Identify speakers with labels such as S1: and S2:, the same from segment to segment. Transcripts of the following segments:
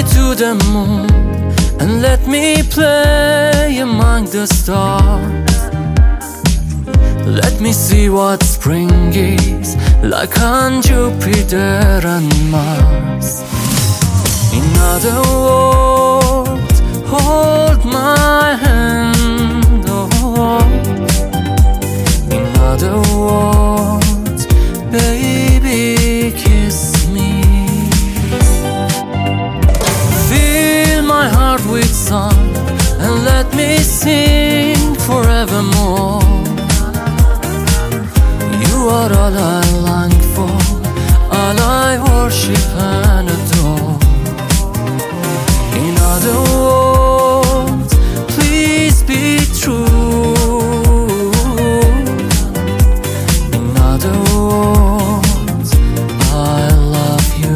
S1: to the moon and let me play among the stars. Let me see what spring is like on Jupiter and Mars. In other words, hold my hand, oh. In other words, baby, kiss me. Fill my heart with song and let me sing forevermore. You are all I long for, all I worship and adore. In other words, please be true. In other words, I love you.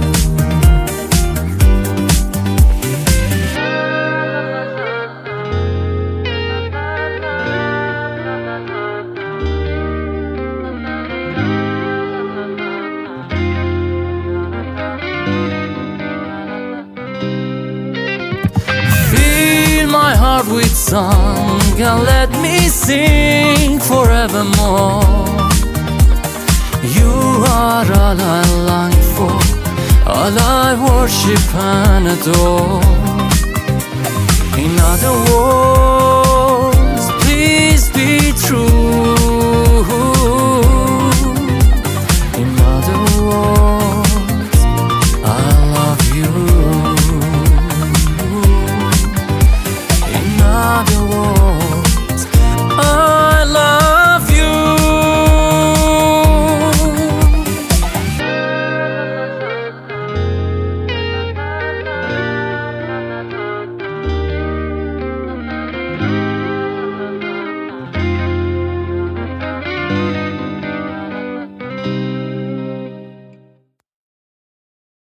S1: My heart with song and let me sing forevermore. You are all I long for, all I worship and adore. In other words,